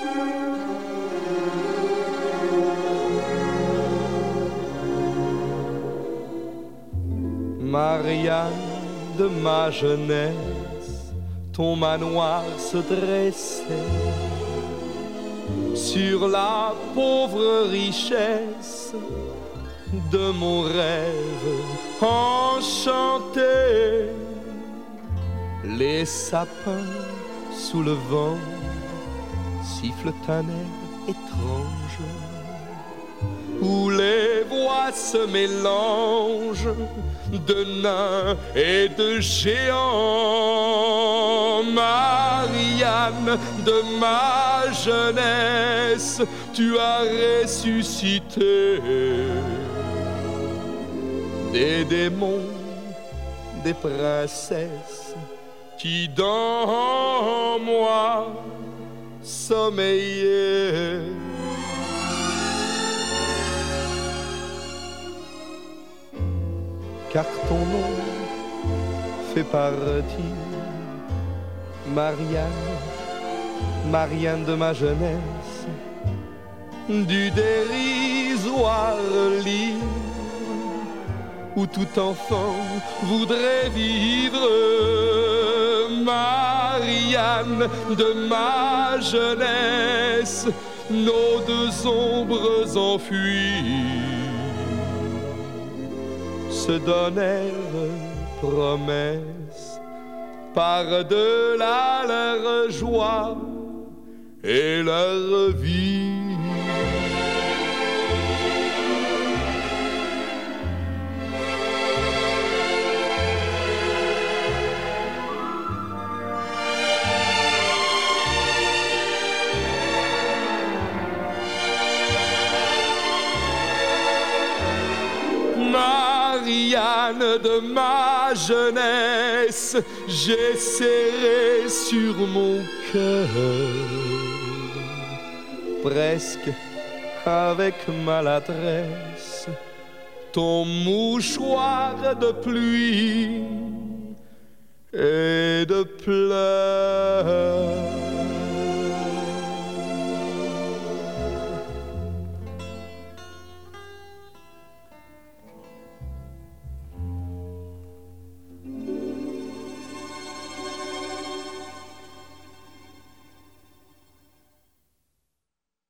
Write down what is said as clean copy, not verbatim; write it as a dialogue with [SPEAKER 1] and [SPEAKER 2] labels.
[SPEAKER 1] Marianne de ma jeunesse, ton manoir se dressait sur la pauvre richesse de mon rêve enchanté. Les sapins sous le vent sifflent un air étrange où les voix se mélangent de nains et de géants. Marianne de ma jeunesse, tu as ressuscité des démons, des princesses qui dans moi sommeillaient. Car ton nom fait partie, Marianne, Marianne de ma jeunesse, du dérisoire livre où tout enfant voudrait vivre. Marianne de ma jeunesse, nos deux ombres enfuies se donnèrent promesse par-delà leur joie et leur vie. Marianne de ma jeunesse, j'ai serré sur mon cœur, presque avec maladresse, ton mouchoir de pluie et de pleurs.